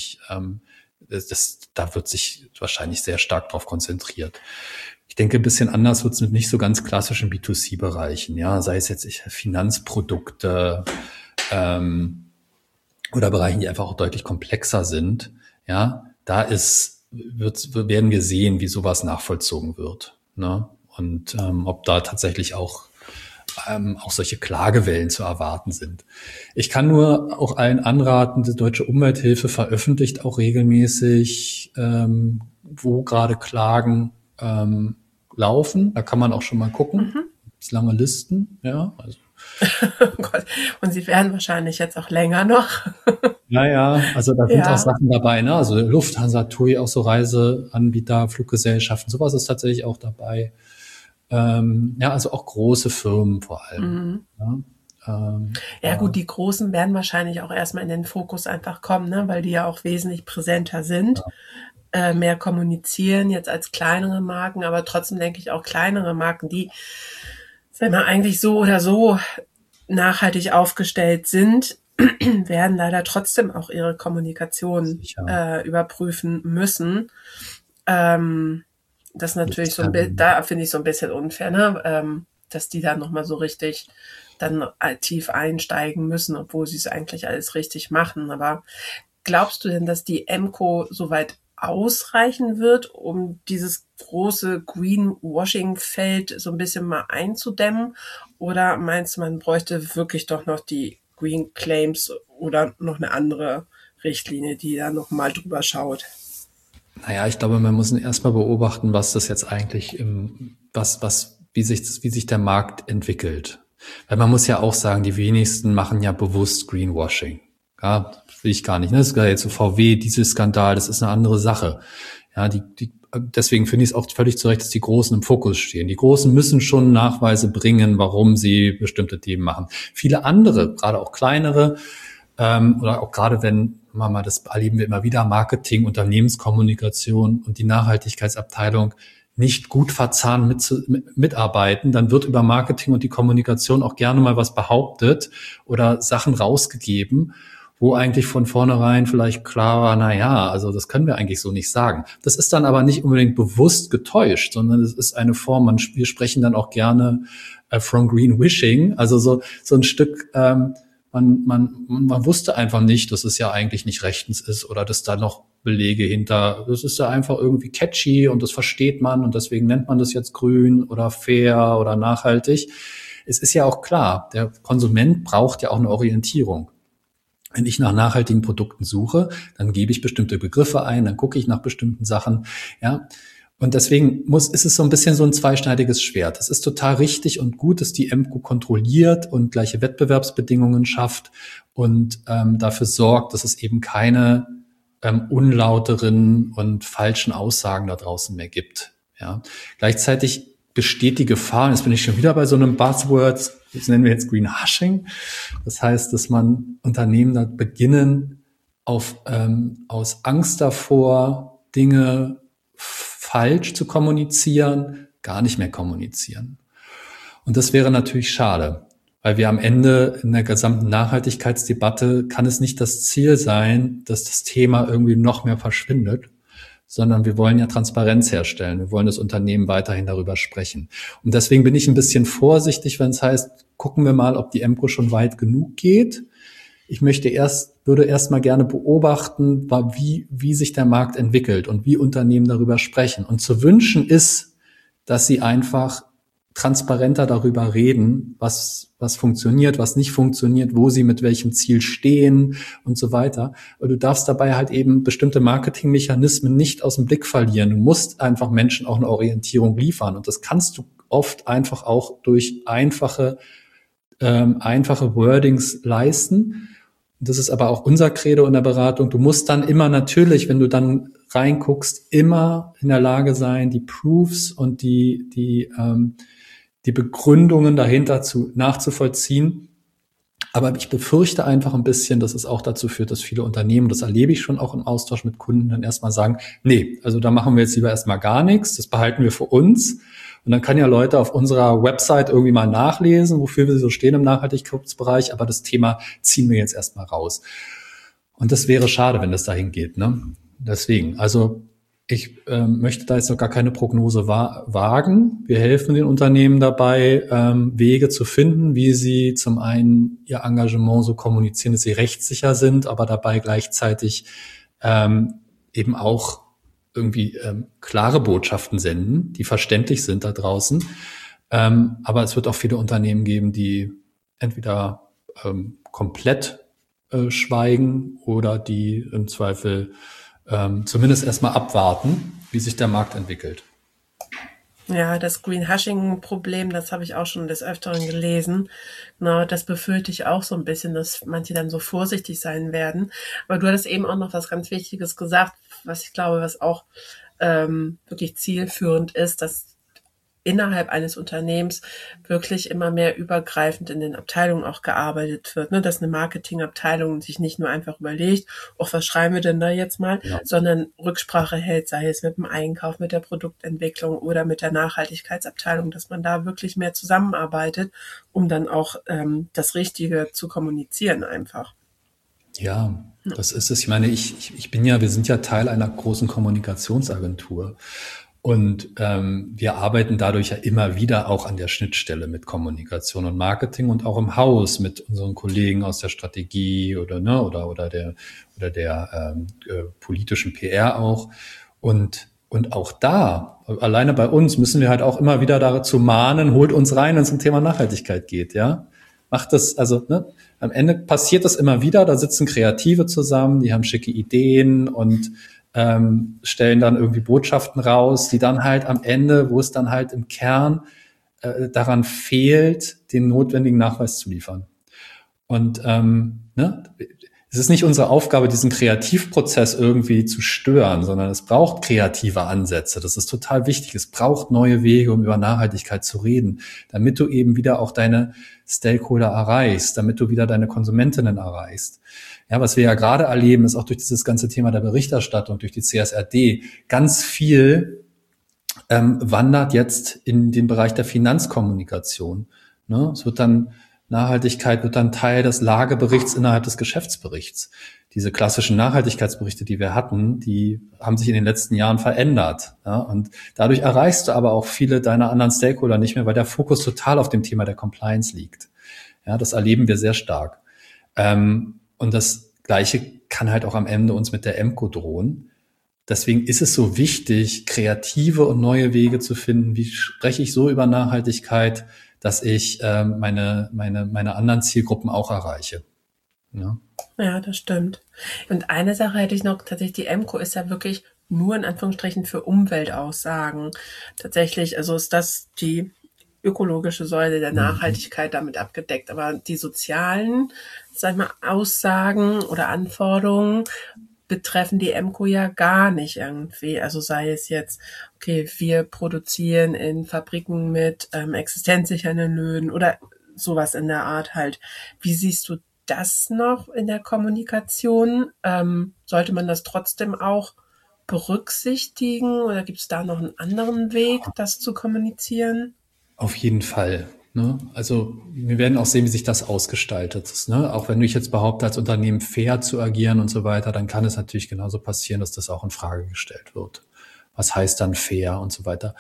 da wird sich wahrscheinlich sehr stark drauf konzentriert. Ich denke, ein bisschen anders wird es mit nicht so ganz klassischen B2C-Bereichen, ja, sei es jetzt Finanzprodukte oder Bereichen, die einfach auch deutlich komplexer sind. Ja, da werden wir sehen, wie sowas nachvollzogen wird, ne? Und ob da tatsächlich auch solche Klagewellen zu erwarten sind. Ich kann nur auch allen anraten, die Deutsche Umwelthilfe veröffentlicht auch regelmäßig, wo gerade Klagen laufen. Da kann man auch schon mal gucken. Gibt's lange Listen, ja. Also. Oh Gott. Und sie werden wahrscheinlich jetzt auch länger noch. Naja, also da sind auch Sachen dabei, ne? Also Lufthansa, TUI, auch so Reiseanbieter, Fluggesellschaften, sowas ist tatsächlich auch dabei. Also auch große Firmen vor allem. Ja, gut, die Großen werden wahrscheinlich auch erstmal in den Fokus einfach kommen, ne? Weil die ja auch wesentlich präsenter sind, mehr kommunizieren jetzt als kleinere Marken, aber trotzdem denke ich auch kleinere Marken, die, wenn man eigentlich so oder so nachhaltig aufgestellt sind, werden leider trotzdem auch ihre Kommunikation überprüfen müssen. Das ist natürlich da finde ich so ein bisschen unfair, ne? Dass die da nochmal so richtig dann tief einsteigen müssen, obwohl sie es eigentlich alles richtig machen. Aber glaubst du denn, dass die EMCO soweit ausreichen wird, um dieses große Greenwashing-Feld so ein bisschen mal einzudämmen? Oder meinst du, man bräuchte wirklich doch noch die Green Claims oder noch eine andere Richtlinie, die da nochmal drüber schaut? Naja, ich glaube, man muss erstmal beobachten, was das jetzt eigentlich was wie sich der Markt entwickelt. Weil man muss ja auch sagen, die wenigsten machen ja bewusst Greenwashing. Ja, will ich gar nicht. Ne? Das ist ja jetzt so VW, dieses Skandal, das ist eine andere Sache. Ja, deswegen finde ich es auch völlig zu Recht, dass die Großen im Fokus stehen. Die Großen müssen schon Nachweise bringen, warum sie bestimmte Themen machen. Viele andere, gerade auch kleinere, oder auch gerade wenn, das erleben wir immer wieder, Marketing, Unternehmenskommunikation und die Nachhaltigkeitsabteilung nicht gut verzahnt mitarbeiten, dann wird über Marketing und die Kommunikation auch gerne mal was behauptet oder Sachen rausgegeben, wo eigentlich von vornherein vielleicht klar war, also das können wir eigentlich so nicht sagen. Das ist dann aber nicht unbedingt bewusst getäuscht, sondern es ist eine Form, wir sprechen dann auch gerne from greenwashing, also so ein Stück, man wusste einfach nicht, dass es ja eigentlich nicht rechtens ist oder dass da noch Belege hinter, das ist ja einfach irgendwie catchy und das versteht man und deswegen nennt man das jetzt grün oder fair oder nachhaltig. Es ist ja auch klar, der Konsument braucht ja auch eine Orientierung. Wenn ich nach nachhaltigen Produkten suche, dann gebe ich bestimmte Begriffe ein, dann gucke ich nach bestimmten Sachen, ja. Und deswegen ist es so ein bisschen so ein zweischneidiges Schwert. Es ist total richtig und gut, dass die EMCO kontrolliert und gleiche Wettbewerbsbedingungen schafft und dafür sorgt, dass es eben keine unlauteren und falschen Aussagen da draußen mehr gibt. Ja. Gleichzeitig besteht die Gefahr, jetzt bin ich schon wieder bei so einem Buzzword, das nennen wir jetzt Greenwashing. Das heißt, dass man Unternehmen da beginnen, aus Angst davor, Dinge falsch zu kommunizieren, gar nicht mehr kommunizieren. Und das wäre natürlich schade, weil wir am Ende in der gesamten Nachhaltigkeitsdebatte kann es nicht das Ziel sein, dass das Thema irgendwie noch mehr verschwindet, sondern wir wollen ja Transparenz herstellen. Wir wollen das Unternehmen weiterhin darüber sprechen. Und deswegen bin ich ein bisschen vorsichtig, wenn es heißt, gucken wir mal, ob die EMCO schon weit genug geht. Ich würde erst mal gerne beobachten, wie sich der Markt entwickelt und wie Unternehmen darüber sprechen. Und zu wünschen ist, dass sie einfach transparenter darüber reden, was funktioniert, was nicht funktioniert, wo sie mit welchem Ziel stehen und so weiter. Aber du darfst dabei halt eben bestimmte Marketingmechanismen nicht aus dem Blick verlieren. Du musst einfach Menschen auch eine Orientierung liefern. Und das kannst du oft einfach auch durch einfache Wordings leisten. Das ist aber auch unser Credo in der Beratung. Du musst dann immer natürlich, wenn du dann reinguckst, immer in der Lage sein, die Proofs und die Begründungen dahinter nachzuvollziehen. Aber ich befürchte einfach ein bisschen, dass es auch dazu führt, dass viele Unternehmen, das erlebe ich schon auch im Austausch mit Kunden, dann erstmal sagen, nee, also da machen wir jetzt lieber erstmal gar nichts, das behalten wir für uns. Und dann kann ja Leute auf unserer Website irgendwie mal nachlesen, wofür wir so stehen im Nachhaltigkeitsbereich, aber das Thema ziehen wir jetzt erstmal raus. Und das wäre schade, wenn das dahin geht, ne? Deswegen, also ich möchte da jetzt noch gar keine Prognose wagen. Wir helfen den Unternehmen dabei, Wege zu finden, wie sie zum einen ihr Engagement so kommunizieren, dass sie rechtssicher sind, aber dabei gleichzeitig eben auch irgendwie klare Botschaften senden, die verständlich sind da draußen. Aber es wird auch viele Unternehmen geben, die entweder komplett schweigen oder die im Zweifel zumindest erstmal abwarten, wie sich der Markt entwickelt. Ja, das Greenwashing-Problem, das habe ich auch schon des Öfteren gelesen. Genau, das befürchte ich auch so ein bisschen, dass manche dann so vorsichtig sein werden. Aber du hattest eben auch noch was ganz Wichtiges gesagt, was ich glaube, was auch wirklich zielführend ist, dass innerhalb eines Unternehmens wirklich immer mehr übergreifend in den Abteilungen auch gearbeitet wird, ne? Dass eine Marketingabteilung sich nicht nur einfach überlegt, was schreiben wir denn da jetzt mal, sondern Rücksprache hält, sei es mit dem Einkauf, mit der Produktentwicklung oder mit der Nachhaltigkeitsabteilung, dass man da wirklich mehr zusammenarbeitet, um dann auch das Richtige zu kommunizieren einfach. Ja, das ist es. Ich meine, wir sind ja Teil einer großen Kommunikationsagentur. Und wir arbeiten dadurch ja immer wieder auch an der Schnittstelle mit Kommunikation und Marketing und auch im Haus mit unseren Kollegen aus der Strategie oder der politischen PR auch. Und auch da, alleine bei uns, müssen wir halt auch immer wieder dazu mahnen, holt uns rein, wenn es um Thema Nachhaltigkeit geht, ja. Macht das, am Ende passiert das immer wieder, da sitzen Kreative zusammen, die haben schicke Ideen und stellen dann irgendwie Botschaften raus, die dann halt am Ende, wo es dann halt im Kern daran fehlt, den notwendigen Nachweis zu liefern. Und es ist nicht unsere Aufgabe, diesen Kreativprozess irgendwie zu stören, sondern es braucht kreative Ansätze. Das ist total wichtig. Es braucht neue Wege, um über Nachhaltigkeit zu reden, damit du eben wieder auch deine Stakeholder erreichst, damit du wieder deine Konsumentinnen erreichst. Ja, was wir ja gerade erleben, ist auch durch dieses ganze Thema der Berichterstattung, durch die CSRD, ganz viel wandert jetzt in den Bereich der Finanzkommunikation. Ne? Nachhaltigkeit wird dann Teil des Lageberichts innerhalb des Geschäftsberichts. Diese klassischen Nachhaltigkeitsberichte, die wir hatten, die haben sich in den letzten Jahren verändert. Ja? Und dadurch erreichst du aber auch viele deiner anderen Stakeholder nicht mehr, weil der Fokus total auf dem Thema der Compliance liegt. Ja, das erleben wir sehr stark. Und das Gleiche kann halt auch am Ende uns mit der Emco drohen. Deswegen ist es so wichtig, kreative und neue Wege zu finden. Wie spreche ich so über Nachhaltigkeit, dass ich meine anderen Zielgruppen auch erreiche. Ja, das stimmt. Und eine Sache hätte ich noch, tatsächlich, die Emco ist ja wirklich nur in Anführungsstrichen für Umweltaussagen. Tatsächlich, also ist das die ökologische Säule der Nachhaltigkeit damit abgedeckt. Aber die sozialen, sag ich mal, Aussagen oder Anforderungen betreffen die Emco ja gar nicht irgendwie. Also sei es jetzt, okay, wir produzieren in Fabriken mit existenzsichernden Löhnen oder sowas in der Art halt. Wie siehst du das noch in der Kommunikation? Sollte man das trotzdem auch berücksichtigen oder gibt es da noch einen anderen Weg, das zu kommunizieren? Auf jeden Fall. Ne? Also wir werden auch sehen, wie sich das ausgestaltet. Ne? Auch wenn du jetzt behauptest, als Unternehmen fair zu agieren und so weiter, dann kann es natürlich genauso passieren, dass das auch in Frage gestellt wird. Was heißt dann fair und so weiter?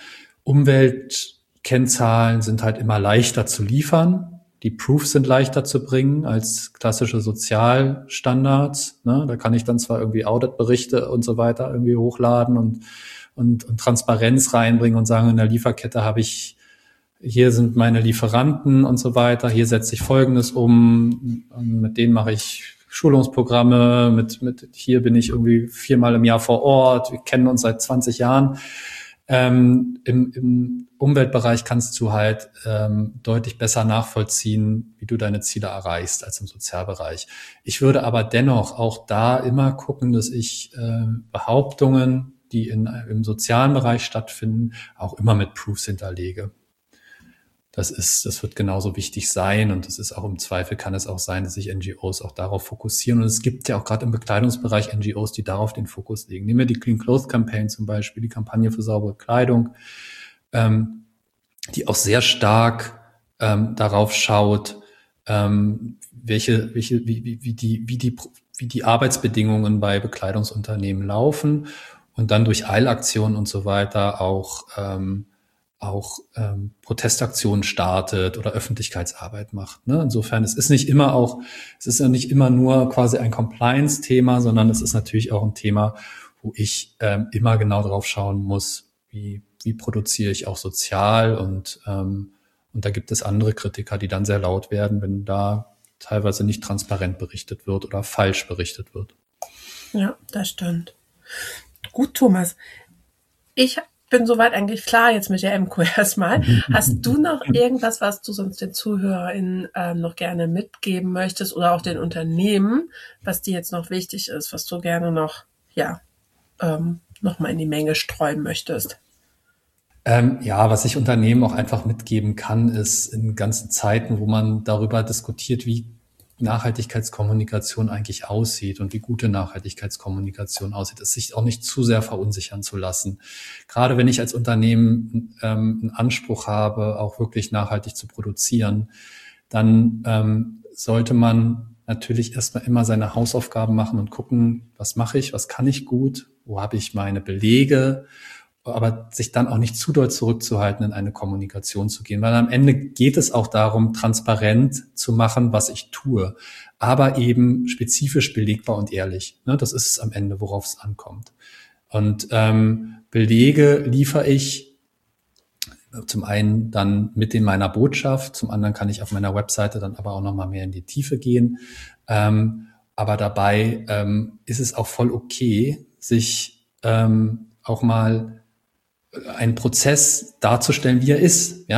Umweltkennzahlen sind halt immer leichter zu liefern. Die Proofs sind leichter zu bringen als klassische Sozialstandards. Ne? Da kann ich dann zwar irgendwie Auditberichte und so weiter irgendwie hochladen und Transparenz reinbringen und sagen, in der Lieferkette hier sind meine Lieferanten und so weiter, hier setze ich Folgendes um, mit denen mache ich Schulungsprogramme, hier bin ich irgendwie 4-mal im Jahr vor Ort, wir kennen uns seit 20 Jahren. Im Umweltbereich kannst du halt deutlich besser nachvollziehen, wie du deine Ziele erreichst als im Sozialbereich. Ich würde aber dennoch auch da immer gucken, dass ich Behauptungen, die im sozialen Bereich stattfinden, auch immer mit Proofs hinterlege. Das wird genauso wichtig sein und das ist auch im Zweifel kann es auch sein, dass sich NGOs auch darauf fokussieren und es gibt ja auch gerade im Bekleidungsbereich NGOs, die darauf den Fokus legen. Nehmen wir die Clean Clothes Campaign zum Beispiel, die Kampagne für saubere Kleidung, die auch sehr stark darauf schaut, wie die Arbeitsbedingungen bei Bekleidungsunternehmen laufen und dann durch Eilaktionen und so weiter auch Protestaktionen startet oder Öffentlichkeitsarbeit macht. Ne? Insofern, es ist ja nicht immer nur quasi ein Compliance-Thema, sondern es ist natürlich auch ein Thema, wo ich immer genau drauf schauen muss, wie produziere ich auch sozial und da gibt es andere Kritiker, die dann sehr laut werden, wenn da teilweise nicht transparent berichtet wird oder falsch berichtet wird. Ja, das stimmt. Gut, Thomas. Ich bin soweit eigentlich klar jetzt mit der Emco erstmal. Hast du noch irgendwas, was du sonst den ZuhörerInnen noch gerne mitgeben möchtest oder auch den Unternehmen, was dir jetzt noch wichtig ist, was du gerne noch mal in die Menge streuen möchtest? Was ich Unternehmen auch einfach mitgeben kann, ist in ganzen Zeiten, wo man darüber diskutiert, wie Nachhaltigkeitskommunikation eigentlich aussieht und wie gute Nachhaltigkeitskommunikation aussieht, es sich auch nicht zu sehr verunsichern zu lassen. Gerade wenn ich als Unternehmen einen Anspruch habe, auch wirklich nachhaltig zu produzieren, dann sollte man natürlich erstmal immer seine Hausaufgaben machen und gucken, was mache ich, was kann ich gut, wo habe ich meine Belege, aber sich dann auch nicht zu doll zurückzuhalten, in eine Kommunikation zu gehen. Weil am Ende geht es auch darum, transparent zu machen, was ich tue, aber eben spezifisch belegbar und ehrlich. Ne, das ist es am Ende, worauf es ankommt. Und Belege liefere ich zum einen dann mit in meiner Botschaft, zum anderen kann ich auf meiner Webseite dann aber auch noch mal mehr in die Tiefe gehen. Aber dabei ist es auch voll okay, sich auch mal einen Prozess darzustellen, wie er ist, ja.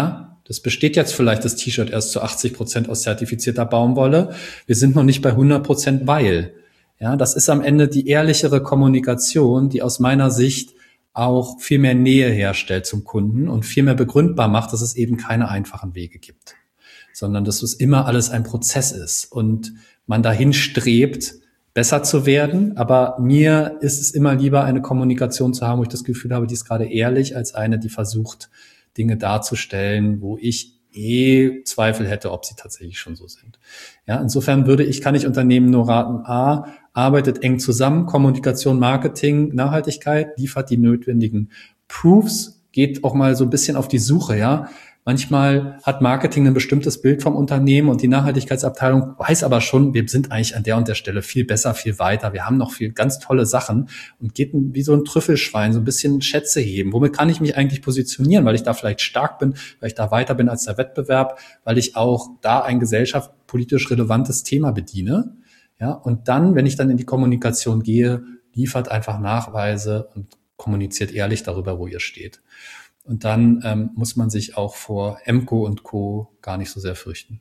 Das besteht jetzt vielleicht das T-Shirt erst zu 80% aus zertifizierter Baumwolle. Wir sind noch nicht bei 100%, weil. Ja, das ist am Ende die ehrlichere Kommunikation, die aus meiner Sicht auch viel mehr Nähe herstellt zum Kunden und viel mehr begründbar macht, dass es eben keine einfachen Wege gibt, sondern dass es immer alles ein Prozess ist und man dahin strebt, besser zu werden. Aber mir ist es immer lieber, eine Kommunikation zu haben, wo ich das Gefühl habe, die ist gerade ehrlich, als eine, die versucht, Dinge darzustellen, wo ich Zweifel hätte, ob sie tatsächlich schon so sind. Ja, insofern kann ich Unternehmen nur raten, arbeitet eng zusammen, Kommunikation, Marketing, Nachhaltigkeit, liefert die notwendigen Proofs, geht auch mal so ein bisschen auf die Suche, ja. Manchmal hat Marketing ein bestimmtes Bild vom Unternehmen und die Nachhaltigkeitsabteilung weiß aber schon, wir sind eigentlich an der und der Stelle viel besser, viel weiter. Wir haben noch viel ganz tolle Sachen und geht wie so ein Trüffelschwein, so ein bisschen Schätze heben. Womit kann ich mich eigentlich positionieren? Weil ich da vielleicht stark bin, weil ich da weiter bin als der Wettbewerb, weil ich auch da ein gesellschaftspolitisch relevantes Thema bediene. Ja, und dann, wenn ich dann in die Kommunikation gehe, liefert einfach Nachweise und kommuniziert ehrlich darüber, wo ihr steht. Und dann muss man sich auch vor Emco und Co. gar nicht so sehr fürchten.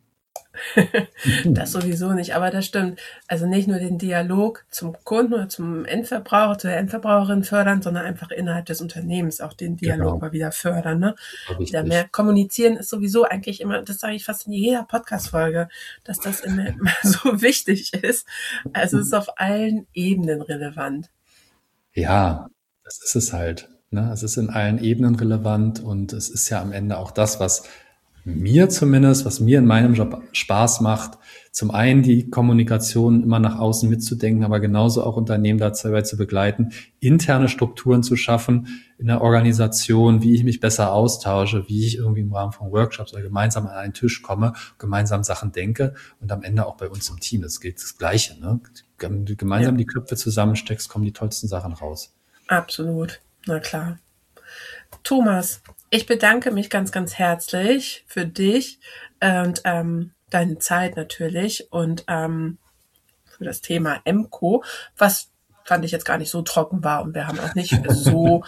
Das sowieso nicht, aber das stimmt. Also nicht nur den Dialog zum Kunden oder zum Endverbraucher, zu der Endverbraucherin fördern, sondern einfach innerhalb des Unternehmens auch den Dialog mal wieder fördern. Ne? Wieder mehr kommunizieren ist sowieso eigentlich immer, das sage ich fast in jeder Podcast-Folge, dass das immer so wichtig ist. Also es ist auf allen Ebenen relevant. Ja, das ist es halt. Ne? Es ist in allen Ebenen relevant und es ist ja am Ende auch das, was mir in meinem Job Spaß macht, zum einen die Kommunikation immer nach außen mitzudenken, aber genauso auch Unternehmen dabei zu begleiten, interne Strukturen zu schaffen in der Organisation, wie ich mich besser austausche, wie ich irgendwie im Rahmen von Workshops oder gemeinsam an einen Tisch komme, gemeinsam Sachen denke und am Ende auch bei uns im Team. Das gilt das Gleiche. Ne? Gemeinsam die Köpfe zusammensteckst, kommen die tollsten Sachen raus. Absolut. Na klar. Thomas, ich bedanke mich ganz, ganz herzlich für dich und deine Zeit natürlich und für das Thema Emco, was fand ich jetzt gar nicht so trocken war und wir haben auch nicht so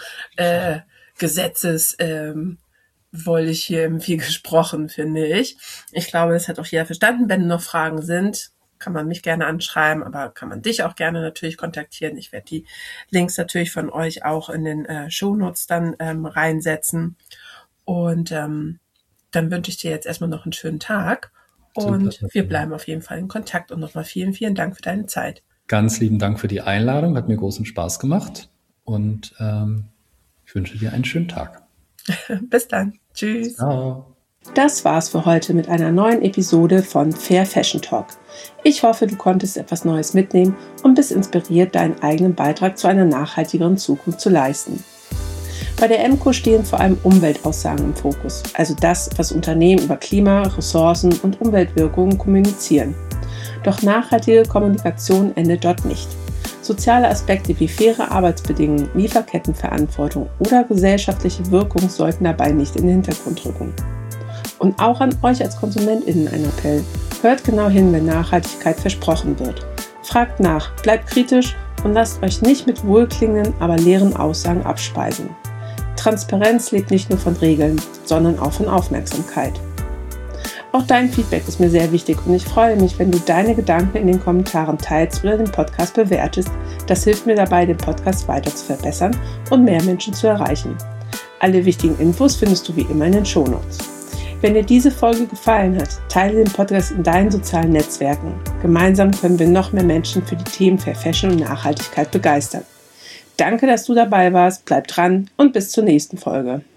gesetzeswollig hier viel gesprochen, finde ich. Ich glaube, das hat auch jeder verstanden. Wenn noch Fragen sind, kann man mich gerne anschreiben, aber kann man dich auch gerne natürlich kontaktieren. Ich werde die Links natürlich von euch auch in den Shownotes dann reinsetzen. Und dann wünsche ich dir jetzt erstmal noch einen schönen Tag. Und wir bleiben auf jeden Fall in Kontakt. Und nochmal vielen, vielen Dank für deine Zeit. Ganz lieben Dank für die Einladung. Hat mir großen Spaß gemacht. Und ich wünsche dir einen schönen Tag. Bis dann. Tschüss. Ciao. Das war's für heute mit einer neuen Episode von Fair Fashion Talk. Ich hoffe, du konntest etwas Neues mitnehmen und bist inspiriert, deinen eigenen Beitrag zu einer nachhaltigeren Zukunft zu leisten. Bei der Emco stehen vor allem Umweltaussagen im Fokus, also das, was Unternehmen über Klima, Ressourcen und Umweltwirkungen kommunizieren. Doch nachhaltige Kommunikation endet dort nicht. Soziale Aspekte wie faire Arbeitsbedingungen, Lieferkettenverantwortung oder gesellschaftliche Wirkung sollten dabei nicht in den Hintergrund rücken. Und auch an euch als KonsumentInnen ein Appell. Hört genau hin, wenn Nachhaltigkeit versprochen wird. Fragt nach, bleibt kritisch und lasst euch nicht mit wohlklingenden, aber leeren Aussagen abspeisen. Transparenz lebt nicht nur von Regeln, sondern auch von Aufmerksamkeit. Auch dein Feedback ist mir sehr wichtig und ich freue mich, wenn du deine Gedanken in den Kommentaren teilst oder den Podcast bewertest. Das hilft mir dabei, den Podcast weiter zu verbessern und mehr Menschen zu erreichen. Alle wichtigen Infos findest du wie immer in den Shownotes. Wenn dir diese Folge gefallen hat, teile den Podcast in deinen sozialen Netzwerken. Gemeinsam können wir noch mehr Menschen für die Themen Fair Fashion und Nachhaltigkeit begeistern. Danke, dass du dabei warst, bleib dran und bis zur nächsten Folge.